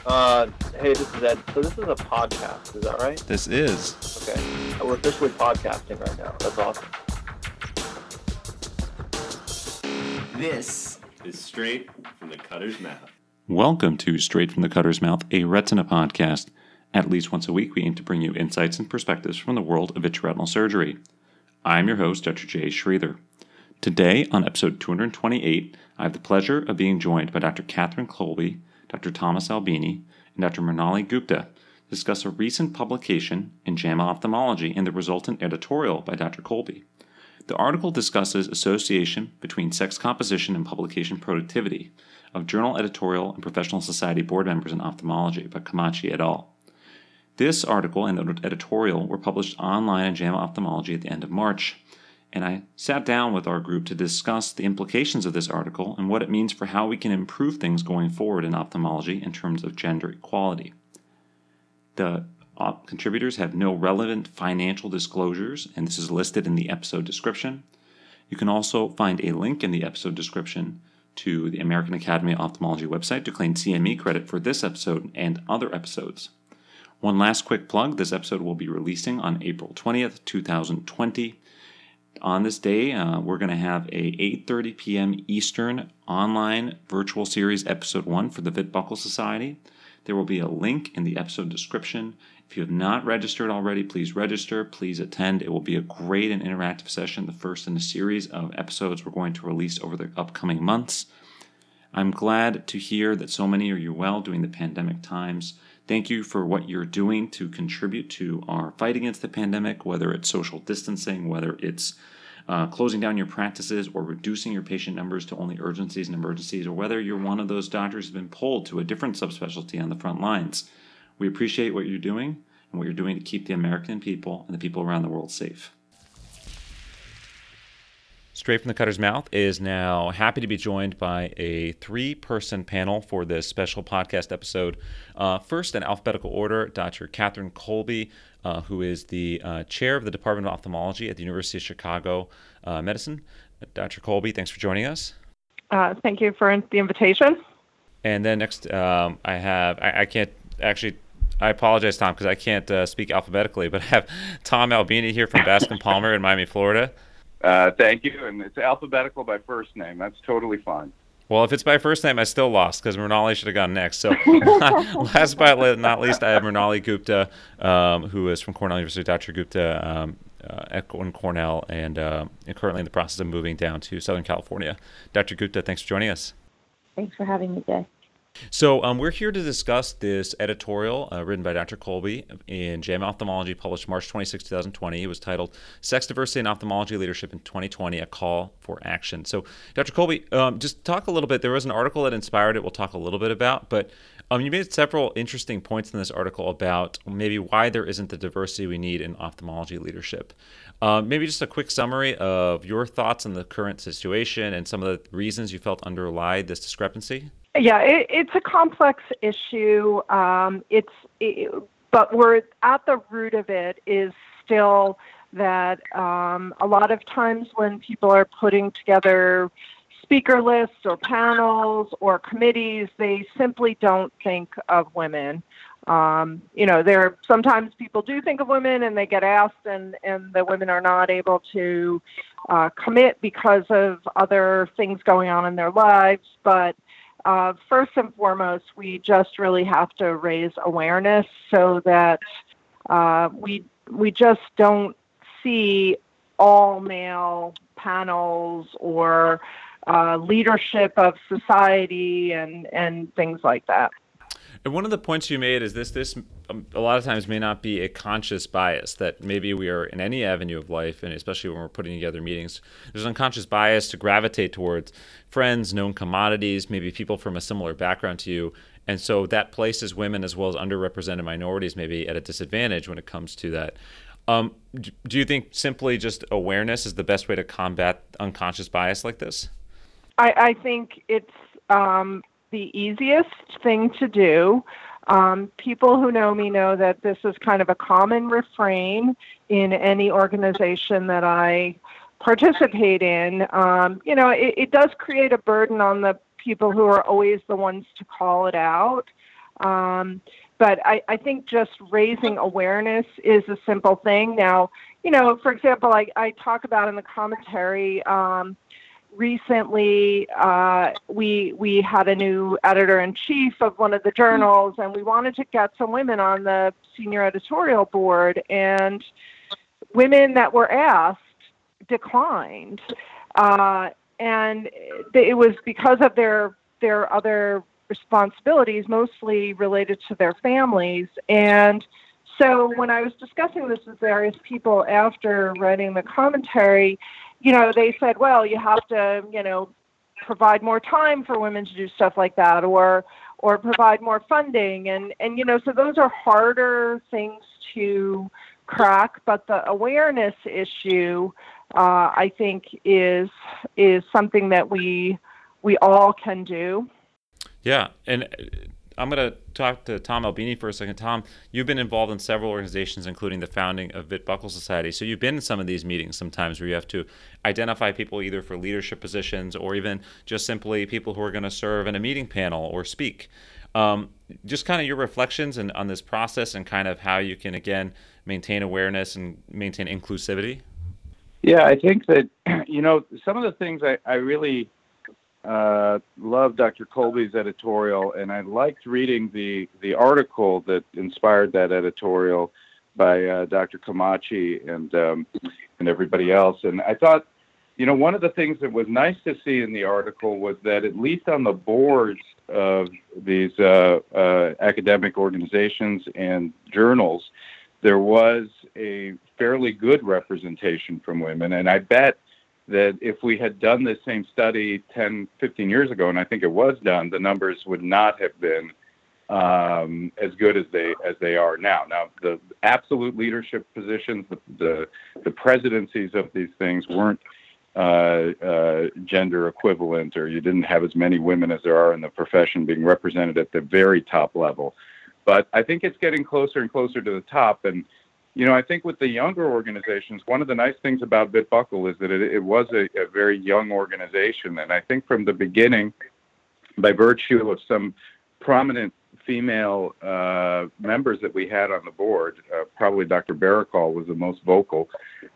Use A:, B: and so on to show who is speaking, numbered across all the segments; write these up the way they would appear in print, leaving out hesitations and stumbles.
A: Uh, hey, this is Ed. So this is a podcast, is that right?
B: This is.
A: Okay. We're officially podcasting right now. That's awesome.
C: This is Straight from the Cutter's Mouth.
B: Welcome to Straight from the Cutter's Mouth, a retina podcast. At least once a week, we aim to bring you insights and perspectives from the world of vitreoretinal surgery. I'm your host, Dr. Jay Schreither. Today, on episode 228, I have the pleasure of being joined by Dr. Catherine Colby, Dr. Thomas Albini, and Dr. Mrinali Gupta to discuss a recent publication in JAMA Ophthalmology and the resultant editorial by Dr. Colby. The article discusses association between sex composition and publication productivity of journal editorial and professional society board members in ophthalmology by Camachi et al. This article and the editorial were published online in JAMA Ophthalmology at the end of March, and I sat down with our group to discuss the implications of this article and what it means for how we can improve things going forward in ophthalmology in terms of gender equality. The contributors have no relevant financial disclosures, and this is listed in the episode description. You can also find a link in the episode description to the American Academy of Ophthalmology website to claim CME credit for this episode and other episodes. One last quick plug, this episode will be releasing on April 20th, 2020. On this day, we're going to have a 8:30 p.m. Eastern online virtual series episode 1 for the Vit-Buckle Society. There will be a link in the episode description. If you have not registered already, please register. Please attend. It will be a great and interactive session, the first in a series of episodes we're going to release over the upcoming months. I'm glad to hear that so many are well during the pandemic times. Thank you for what you're doing to contribute to our fight against the pandemic, whether it's social distancing, whether it's closing down your practices or reducing your patient numbers to only urgencies and emergencies, or whether you're one of those doctors who's been pulled to a different subspecialty on the front lines. We appreciate what you're doing and what you're doing to keep the American people and the people around the world safe. Straight from the Cutter's Mouth is now happy to be joined by a 3-person panel for this special podcast episode. First, in alphabetical order, Dr. Catherine Colby, who is the chair of the Department of Ophthalmology at the University of Chicago Medicine. Dr. Colby, thanks for joining us.
D: Thank you for the invitation.
B: And then next, I can't actually. I apologize, Tom, because I can't speak alphabetically, but I have Tom Albini here from Bascom Palmer in Miami, Florida.
E: Thank you, and it's alphabetical by first name. That's totally fine.
B: Well, if it's by first name, I still lost because Mrinali should have gone next. So last but not least, I have Mrinali Gupta, who is from Cornell University. Dr. Gupta at Cornell and currently in the process of moving down to Southern California. Dr. Gupta, thanks for joining us.
F: Thanks for having me, Jay.
B: So we're here to discuss this editorial written by Dr. Colby in JAMA Ophthalmology, published March 26, 2020. It was titled Sex Diversity in Ophthalmology Leadership in 2020, A Call for Action. So, Dr. Colby, just talk a little bit. There was an article that inspired it we'll talk a little bit about, but you made several interesting points in this article about maybe why there isn't the diversity we need in ophthalmology leadership. Maybe just a quick summary of your thoughts on the current situation and some of the reasons you felt underlie this discrepancy.
D: Yeah, it's a complex issue. But we're at the root of it is still that a lot of times when people are putting together speaker lists or panels or committees, they simply don't think of women. Sometimes people do think of women and they get asked and the women are not able to commit because of other things going on in their lives. But first and foremost, we just really have to raise awareness so that we just don't see all male panels or leadership of society and things like that.
B: And one of the points you made is this a lot of times may not be a conscious bias, that maybe we are in any avenue of life, and especially when we're putting together meetings, there's an unconscious bias to gravitate towards friends, known commodities, maybe people from a similar background to you. And so that places women as well as underrepresented minorities maybe at a disadvantage when it comes to that. Do you think simply just awareness is the best way to combat unconscious bias like this?
D: I think it's the easiest thing to do. People who know me know that this is kind of a common refrain in any organization that I participate in. It does create a burden on the people who are always the ones to call it out. But I think just raising awareness is a simple thing. Now, for example, I talk about in the commentary, recently we had a new editor-in-chief of one of the journals, and we wanted to get some women on the senior editorial board, and women that were asked declined. And it was because of their other responsibilities, mostly related to their families. And so when I was discussing this with various people after writing the commentary, they said, well, you have to, provide more time for women to do stuff like that, or provide more funding. And so those are harder things to crack, but the awareness issue, I think is something that we all can do.
B: Yeah, and I'm going to talk to Tom Albini for a second. Tom, you've been involved in several organizations, including the founding of Witt Buckle Society. So you've been in some of these meetings sometimes where you have to identify people either for leadership positions or even just simply people who are going to serve in a meeting panel or speak. Just kind of your reflections on this process and kind of how you can, again, maintain awareness and maintain inclusivity.
E: Yeah, I think that, some of the things I really love Dr. Kolbe's editorial, and I liked reading the article that inspired that editorial by Dr. Camachi and everybody else. And I thought, one of the things that was nice to see in the article was that at least on the boards of these academic organizations and journals, there was a fairly good representation from women. And I bet that if we had done this same study 10, 15 years ago, and I think it was done, the numbers would not have been as good as they are now. Now, the absolute leadership positions, the presidencies of these things weren't gender equivalent, or you didn't have as many women as there are in the profession being represented at the very top level. But I think it's getting closer and closer to the top. And I think with the younger organizations, one of the nice things about Witt Buckle is that it was a very young organization. And I think from the beginning, by virtue of some prominent female members that we had on the board, probably Dr. Barakal was the most vocal,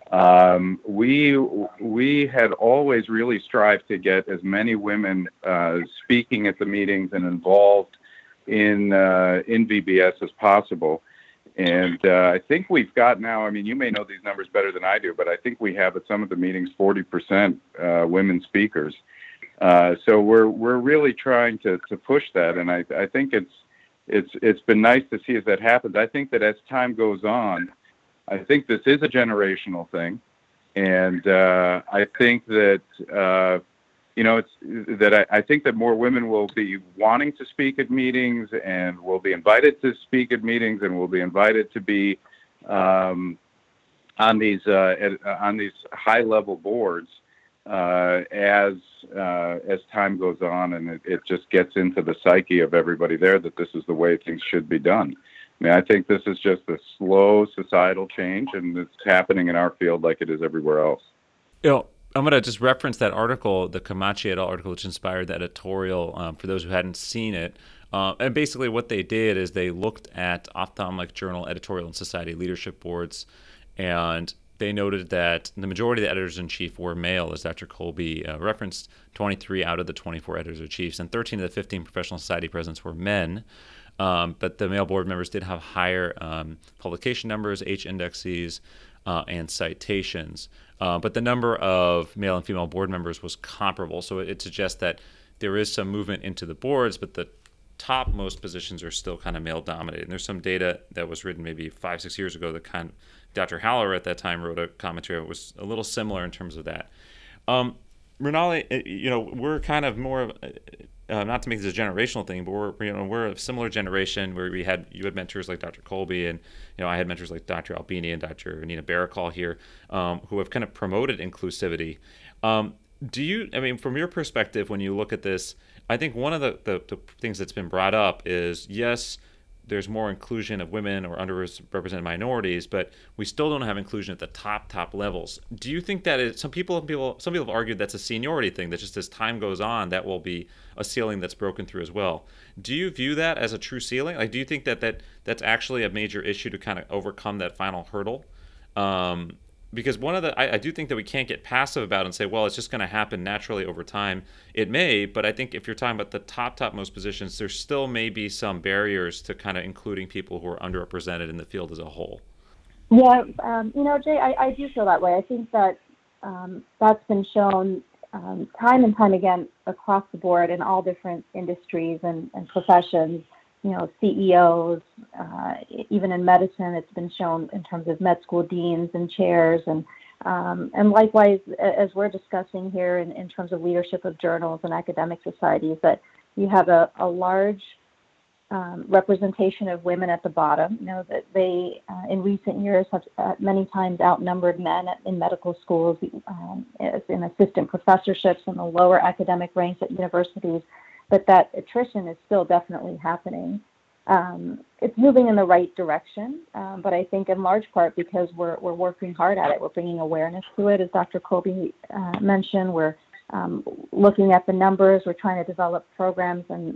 E: we had always really strived to get as many women speaking at the meetings and involved in VBS as possible. And I think we've got now, you may know these numbers better than I do, but I think we have at some of the meetings 40% women speakers. So we're really trying to push that, and I think it's been nice to see as that happens. I think that as time goes on, I think this is a generational thing, and I think that I think that more women will be wanting to speak at meetings, and will be invited to speak at meetings, and will be invited to be on these high-level boards as time goes on, and it just gets into the psyche of everybody there that this is the way things should be done. I think this is just a slow societal change, and it's happening in our field like it is everywhere else.
B: I'm going to just reference that article, the Camachi et al. Article, which inspired the editorial, for those who hadn't seen it. And basically what they did is they looked at ophthalmic journal editorial and society leadership boards, and they noted that the majority of the editors-in-chief were male, as Dr. Kolbe referenced. 23 out of the 24 editors-in-chiefs, and 13 of the 15 professional society presidents were men. But the male board members did have higher publication numbers, H indexes, and citations. But the number of male and female board members was comparable. So it suggests that there is some movement into the boards, but the topmost positions are still kind of male dominated. And there's some data that was written maybe 5-6 years ago that Dr. Haller at that time wrote a commentary that was a little similar in terms of that. Mrinalini, we're kind of more of not to make this a generational thing, but we're a similar generation where you had mentors like Dr. Kolbe, and I had mentors like Dr. Albini and Dr. Nina Barakal here, who have kind of promoted inclusivity. Do you, from your perspective, when you look at this, I think one of the things that's been brought up is, yes, there's more inclusion of women or underrepresented minorities, but we still don't have inclusion at the top levels. Do you think that some people have argued that's a seniority thing, that just as time goes on, that will be a ceiling that's broken through as well? Do you view that as a true ceiling? Like, do you think that's actually a major issue to kind of overcome that final hurdle? Because I do think that we can't get passive about it and say, well, it's just going to happen naturally over time. It may, but I think if you're talking about the topmost positions, there still may be some barriers to kind of including people who are underrepresented in the field as a whole.
F: Yeah, Jay, I do feel that way. I think that that's been shown time and time again across the board in all different industries and professions. CEOs, even in medicine, it's been shown in terms of med school deans and chairs, and likewise, as we're discussing here in terms of leadership of journals and academic societies, that you have a large representation of women at the bottom. That they, in recent years, have many times outnumbered men in medical schools, in assistant professorships in the lower academic ranks at universities. But that attrition is still definitely happening. It's moving in the right direction, but I think in large part because we're working hard at it. We're bringing awareness to it, as Dr. Colby mentioned. We're looking at the numbers. We're trying to develop programs and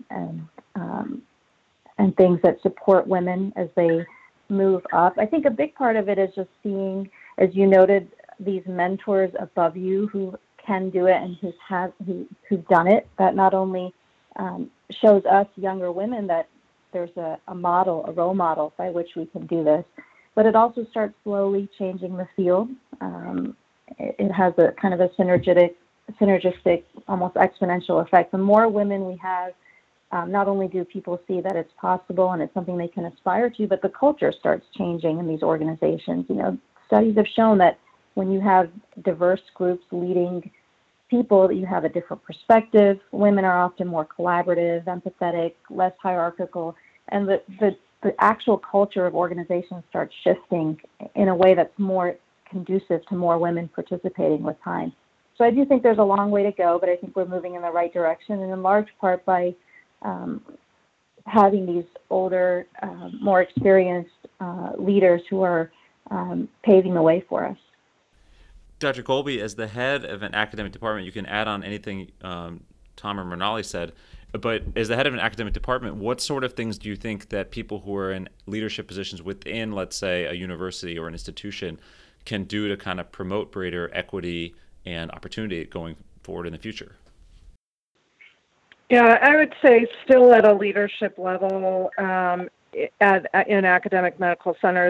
F: things that support women as they move up. I think a big part of it is just seeing, as you noted, these mentors above you who can do it and who've done it. That not only shows us younger women that there's a role model by which we can do this, but it also starts slowly changing the field. It has a kind of a synergistic, almost exponential effect. The more women we have, not only do people see that it's possible and it's something they can aspire to, but the culture starts changing in these organizations. Studies have shown that when you have diverse groups leading people, that you have a different perspective. Women are often more collaborative, empathetic, less hierarchical, and the actual culture of organizations starts shifting in a way that's more conducive to more women participating with time. So I do think there's a long way to go, but I think we're moving in the right direction, and in large part by having these older, more experienced leaders who are paving the way for us.
B: Dr. Colby, as the head of an academic department, you can add on anything Tom or Mrinalini said, but as the head of an academic department, what sort of things do you think that people who are in leadership positions within, let's say, a university or an institution can do to kind of promote greater equity and opportunity going forward in the future?
D: Yeah, I would say still at a leadership level in academic medical centers,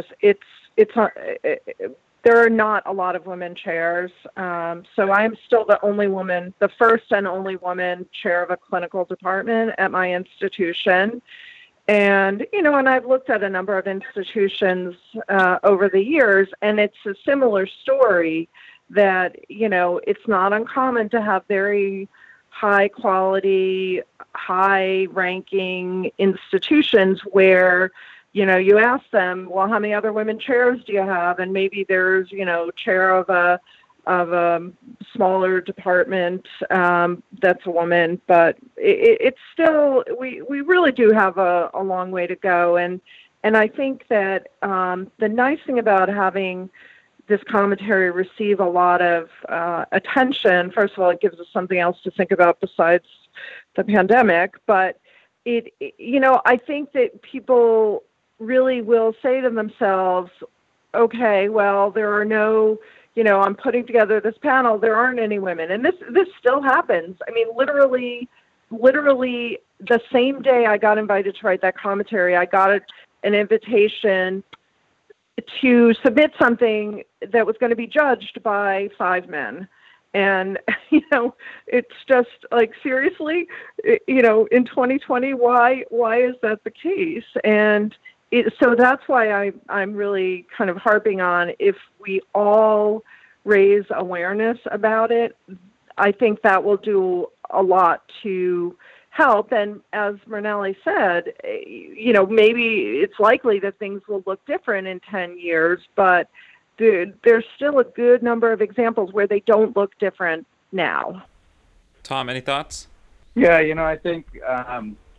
D: there are not a lot of women chairs. So I'm still the first and only woman chair of a clinical department at my institution. And, and I've looked at a number of institutions over the years, and it's a similar story that, it's not uncommon to have very high quality, high ranking institutions where you ask them, well, how many other women chairs do you have? And maybe there's, chair of a smaller department that's a woman, but it's still, we really do have a long way to go. And I think that the nice thing about having this commentary receive a lot of attention, first of all, it gives us something else to think about besides the pandemic, but I think that people really will say to themselves, okay, well, there are no, I'm putting together this panel, there aren't any women. And this still happens. I mean, literally the same day I got invited to write that commentary, I got an invitation to submit something that was going to be judged by 5 men. And, it's just like, seriously, in 2020, why is that the case? And so that's why I'm really kind of harping on, if we all raise awareness about it, I think that will do a lot to help. And as Mrinalini said, maybe it's likely that things will look different in 10 years, but there's still a good number of examples where they don't look different now.
B: Tom, any thoughts?
E: Yeah, I think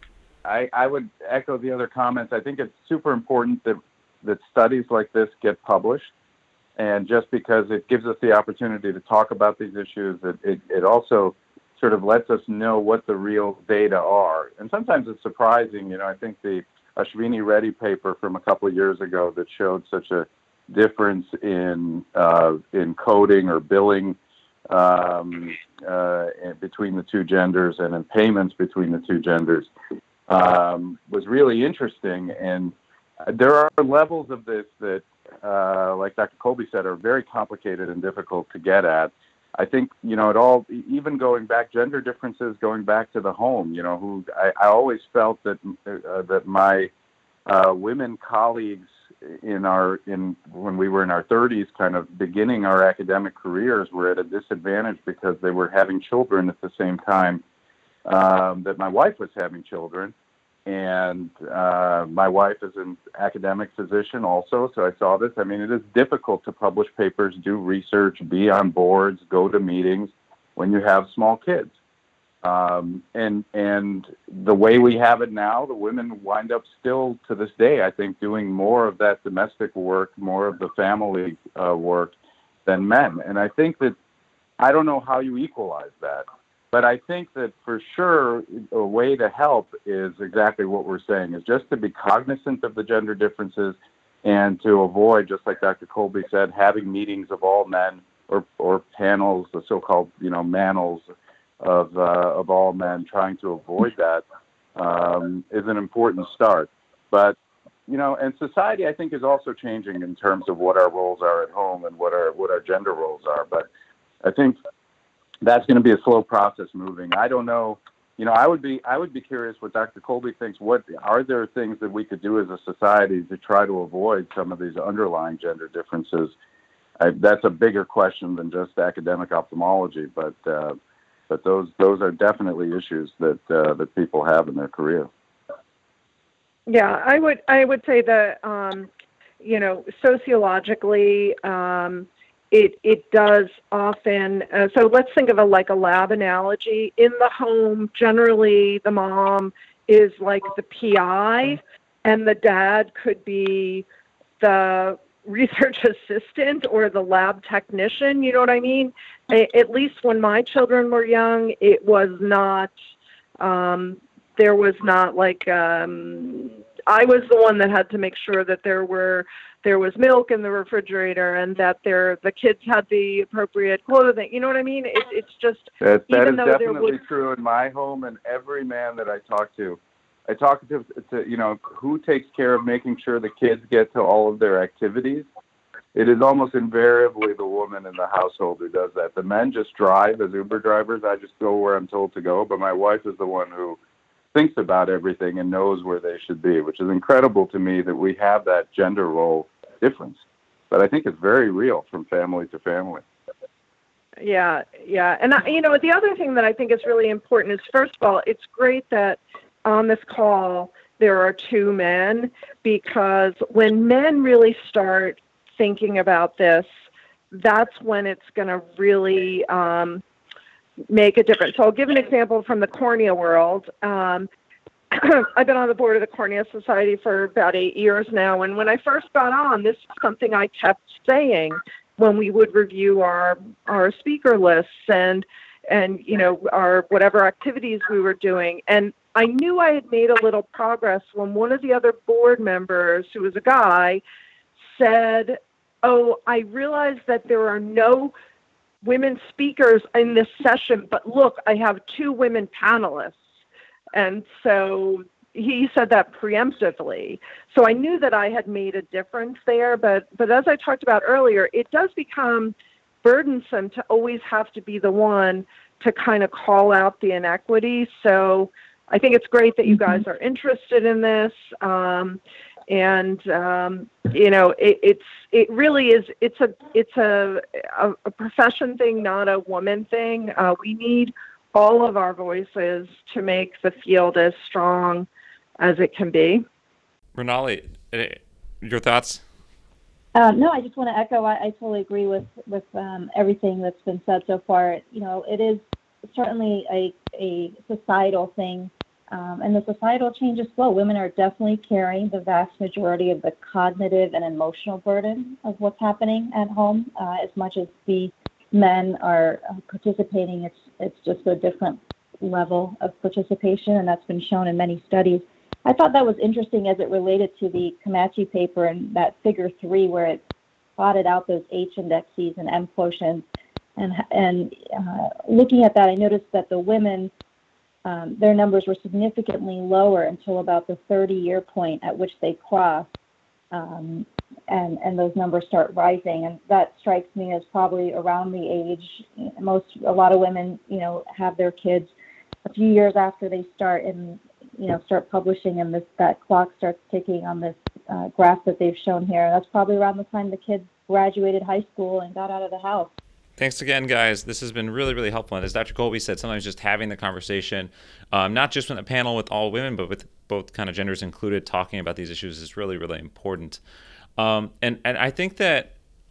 E: I would echo the other comments. I think it's super important that studies like this get published. And just because it gives us the opportunity to talk about these issues, it also sort of lets us know what the real data are. And sometimes it's surprising. I think the Ashwini Reddy paper from a couple of years ago that showed such a difference in coding or billing between the two genders and in payments between the two genders was really interesting. And there are levels of this that, like Dr. Colby said, are very complicated and difficult to get at. I think, it all, even going back, gender differences going back to the home, I always felt that my women colleagues when we were in our 30s, kind of beginning our academic careers, were at a disadvantage because they were having children at the same time that my wife was having children. And my wife is an academic physician also, so I saw this. I mean, it is difficult to publish papers, do research, be on boards, go to meetings when you have small kids. And the way we have it now, the women wind up still to this day, I think, doing more of that domestic work, more of the family work than men. And I think that I don't know how you equalize that. But I think that for sure a way to help is exactly what we're saying, is just to be cognizant of the gender differences and to avoid, just like Dr. Colby said, having meetings of all men or panels, the so-called, manels of all men, trying to avoid that is an important start. But, and society, I think, is also changing in terms of what our roles are at home and what our gender roles are. But I think that's going to be a slow process moving. I don't know. I would be curious what Dr. Colby thinks. What are there things that we could do as a society to try to avoid some of these underlying gender differences? That's a bigger question than just academic ophthalmology, but those are definitely issues that people have in their career.
D: Yeah, I would say that sociologically. It does often, so let's think of a lab analogy. In the home, generally the mom is like the PI and the dad could be the research assistant or the lab technician, you know what I mean? At least when my children were young, it was not, there was not I was the one that had to make sure that there was milk in the refrigerator and that the kids had the appropriate clothing. You know what I mean? It's just
E: that is definitely true in my home, and every man that I talk to who takes care of making sure the kids get to all of their activities. It is almost invariably the woman in the household who does that. The men just drive as Uber drivers. I just go where I'm told to go, but my wife is the one who thinks about everything and knows where they should be, which is incredible to me that we have that gender role difference. But I think it's very real from family to family.
D: Yeah. And, the other thing that I think is really important is, first of all, it's great that on this call there are two men, because when men really start thinking about this, that's when it's going to really make a difference. So I'll give an example from the cornea world. I've been on the board of the Cornea Society for about 8 years now, and when I first got on, this is something I kept saying when we would review our speaker lists and our whatever activities we were doing. And I knew I had made a little progress when one of the other board members, who was a guy, said, "Oh, I realized that there are no women speakers in this session, but look, I have 2 women panelists." And so he said that preemptively. So I knew that I had made a difference there, but as I talked about earlier, it does become burdensome to always have to be the one to kind of call out the inequity. So I think it's great that you guys are interested in this. It really is. It's a profession thing, not a woman thing. We need all of our voices to make the field as strong as it can be.
B: Renali, your thoughts?
F: No, I just want to echo. I totally agree with everything that's been said so far. It is certainly a societal thing And the societal change is slow. Women are definitely carrying the vast majority of the cognitive and emotional burden of what's happening at home. As much as the men are participating, it's just a different level of participation, and that's been shown in many studies. I thought that was interesting as it related to the Comanche paper and that figure 3 where it plotted out those H indexes and M quotients. And looking at that, I noticed that the women, their numbers were significantly lower until about the 30-year point at which they cross, and those numbers start rising. And that strikes me as probably around the age, a lot of women, have their kids a few years after they start publishing, and that clock starts ticking on this graph that they've shown here. That's probably around the time the kids graduated high school and got out of the house.
B: Thanks again, guys. This has been really, really helpful. And as Dr. Colby said, sometimes just having the conversation, not just with a panel with all women, but with both kind of genders included, talking about these issues is really, really important. And I think that,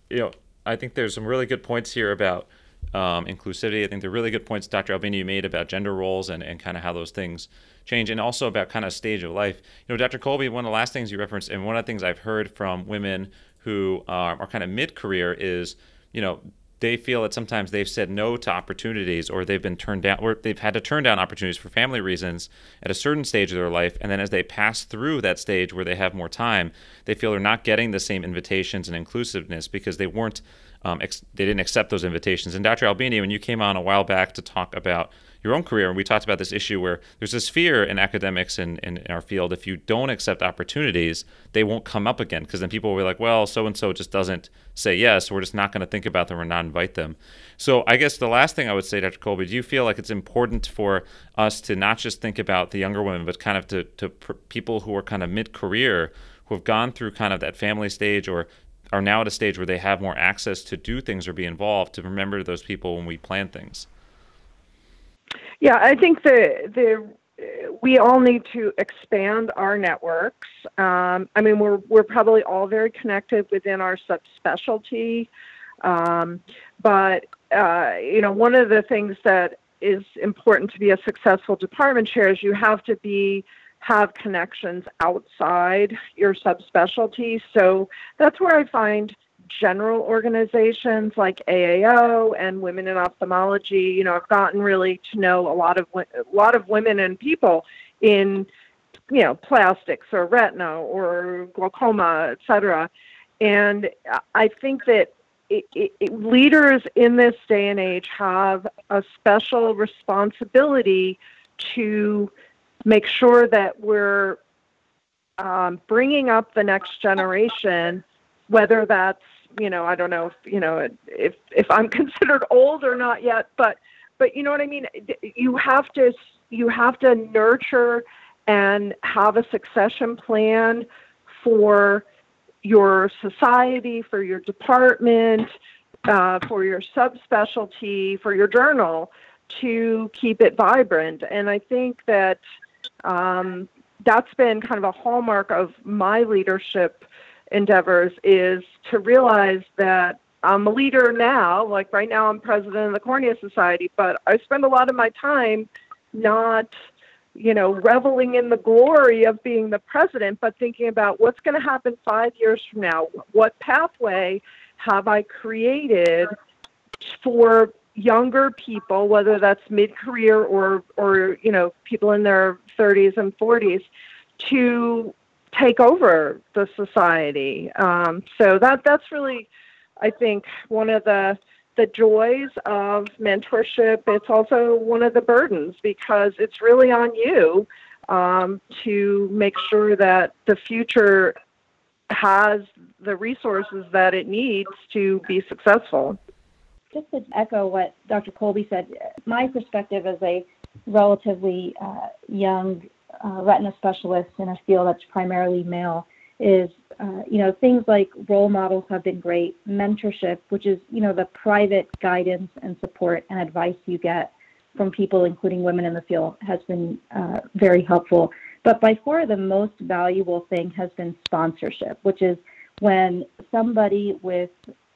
B: I think there's some really good points here about inclusivity. I think they're really good points, Dr. Albini, you made about gender roles and kind of how those things change, and also about kind of stage of life. Dr. Colby, one of the last things you referenced, and one of the things I've heard from women who are kind of mid-career is, they feel that sometimes they've said no to opportunities, or they've been turned down, or they've had to turn down opportunities for family reasons at a certain stage of their life. And then as they pass through that stage where they have more time, they feel they're not getting the same invitations and inclusiveness because they weren't, they didn't accept those invitations. And Dr. Albini, when you came on a while back to talk about your own career, and we talked about this issue where there's this fear in academics and in our field, if you don't accept opportunities, they won't come up again, because then people will be like, well, so-and-so just doesn't say yes, we're just not going to think about them or not invite them. So I guess the last thing I would say, Dr. Colby, do you feel like it's important for us to not just think about the younger women, but kind of to people who are kind of mid-career, who have gone through kind of that family stage or are now at a stage where they have more access to do things or be involved, to remember those people when we plan things?
D: Yeah, I think we all need to expand our networks. We're probably all very connected within our subspecialty, but one of the things that is important to be a successful department chair is you have to have connections outside your subspecialty. So that's where I find general organizations like AAO and Women in Ophthalmology. I've gotten really to know a lot of women and people in, plastics or retina or glaucoma, et cetera. And I think that leaders in this day and age have a special responsibility to make sure that we're bringing up the next generation, whether that's, I don't know if I'm considered old or not yet, but you know what I mean? You have to nurture and have a succession plan for your society, for your department, for your subspecialty, for your journal, to keep it vibrant. And I think that that's been kind of a hallmark of my leadership endeavors, is to realize that I'm a leader now. Like right now, I'm president of the Cornea Society, but I spend a lot of my time not, reveling in the glory of being the president, but thinking about what's going to happen 5 years from now. What pathway have I created for younger people, whether that's mid-career or people in their 30s and 40s, to take over the society. So that's really, I think, one of the joys of mentorship. It's also one of the burdens, because it's really on you to make sure that the future has the resources that it needs to be successful.
F: Just to echo what Dr. Colby said, my perspective as a relatively young retina specialist in a field that's primarily male is, things like role models have been great. Mentorship, which is, the private guidance and support and advice you get from people, including women in the field, has been very helpful. But by far the most valuable thing has been sponsorship, which is when somebody with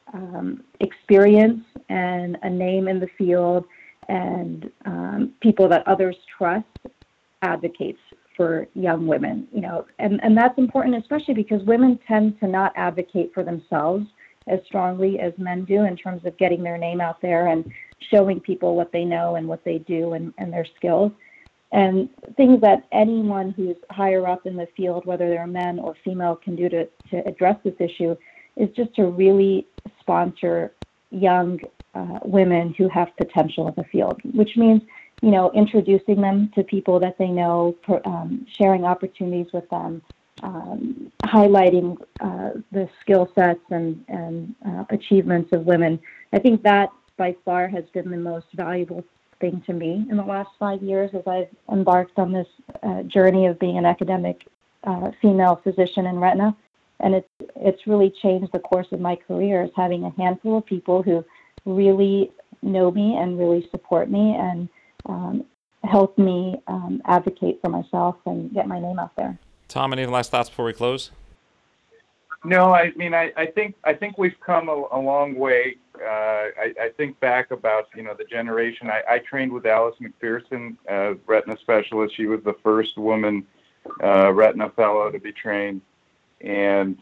F: experience and a name in the field and people that others trust advocates for young women, and that's important, especially because women tend to not advocate for themselves as strongly as men do in terms of getting their name out there and showing people what they know and what they do and their skills. And things that anyone who's higher up in the field, whether they're men or female, can do to address this issue is just to really sponsor young women who have potential in the field, which means, introducing them to people that they know, sharing opportunities with them, highlighting the skill sets and achievements of women. I think that by far has been the most valuable thing to me in the last 5 years as I've embarked on this journey of being an academic female physician in retina. And it's really changed the course of my career, is having a handful of people who really know me and really support me and help me advocate for myself and get my name out there.
B: Tom, any last thoughts before we close?
E: No, I mean, I think we've come a long way. I think back about, the generation. I trained with Alice McPherson, retina specialist. She was the first woman retina fellow to be trained. And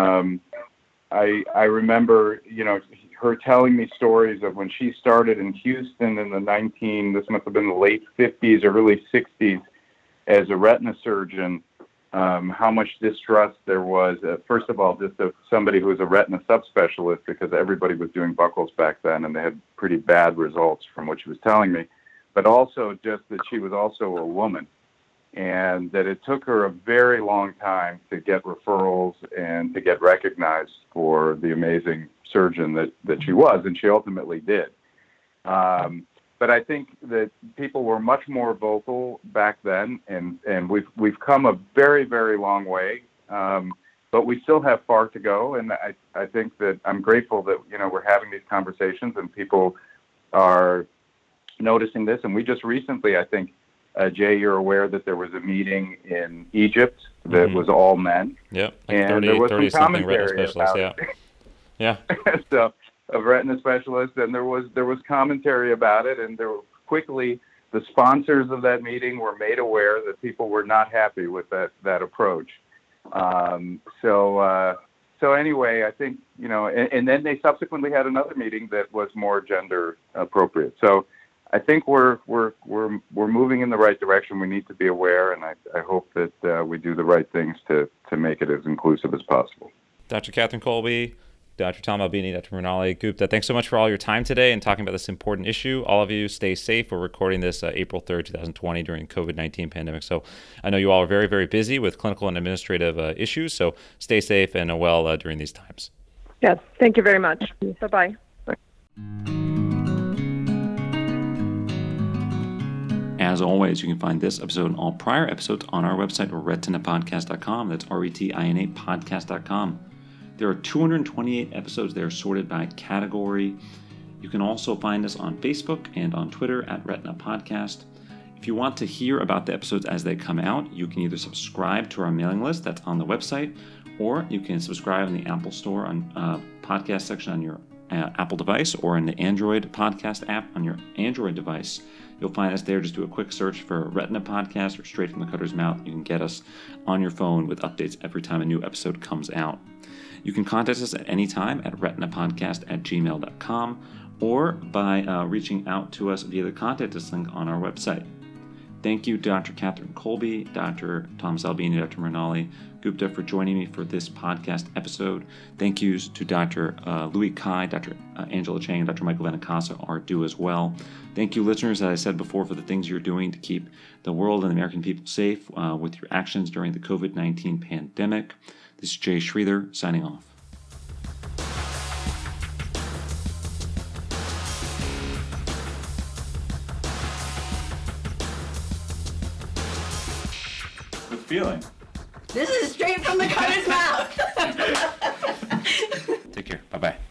E: I remember, her telling me stories of when she started in Houston in this must have been the late 50s, early 60s, as a retina surgeon. How much distrust there was, first of all, just of somebody who was a retina subspecialist, because everybody was doing buckles back then and they had pretty bad results from what she was telling me, but also just that she was also a woman and that it took her a very long time to get referrals and to get recognized for the amazing surgeon that she was, and she ultimately did. But I think that people were much more vocal back then, and we've come a very, very long way. But we still have far to go, and I think that I'm grateful that we're having these conversations and people are noticing this. And we just recently, I think, Jay, you're aware that there was a meeting in Egypt that was all men.
B: Yep,
E: like and there was some commentary about
B: it. Yeah.
E: So, of retina specialists, and there was commentary about it, and there were quickly the sponsors of that meeting were made aware that people were not happy with that approach. So anyway, I think and then they subsequently had another meeting that was more gender appropriate. So I think we're moving in the right direction. We need to be aware, and I hope that we do the right things to make it as inclusive as possible.
B: Dr. Catherine Colby, Dr. Tom Albini, Dr. Mrinalini Gupta, thanks so much for all your time today and talking about this important issue. All of you stay safe. We're recording this April 3rd, 2020 during COVID-19 pandemic. So I know you all are very, very busy with clinical and administrative issues. So stay safe and well during these times.
D: Yes, thank you very much. Bye-bye.
B: As always, you can find this episode and all prior episodes on our website, retinapodcast.com. That's RETINA podcast.com. There are 228 episodes there sorted by category. You can also find us on Facebook and on Twitter at Retina Podcast. If you want to hear about the episodes as they come out, you can either subscribe to our mailing list that's on the website, or you can subscribe in the Apple Store on podcast section on your Apple device, or in the Android podcast app on your Android device. You'll find us there. Just do a quick search for Retina Podcast or Straight from the Cutter's Mouth. You can get us on your phone with updates every time a new episode comes out. You can contact us at any time at retinapodcast@gmail.com or by reaching out to us via the contact us link on our website. Thank you, Dr. Catherine Colby, Dr. Thomas Albini, Dr. Mrinalini Gupta for joining me for this podcast episode. Thank yous to Dr. Louis Kai, Dr. Angela Chang, and Dr. Michael Vanicasa are due as well. Thank you, listeners, as I said before, for the things you're doing to keep the world and the American people safe with your actions during the COVID-19 pandemic. This is Jay Sridhar signing off.
C: Good feeling.
G: This is straight from the cutter's mouth.
B: Take care. Bye-bye.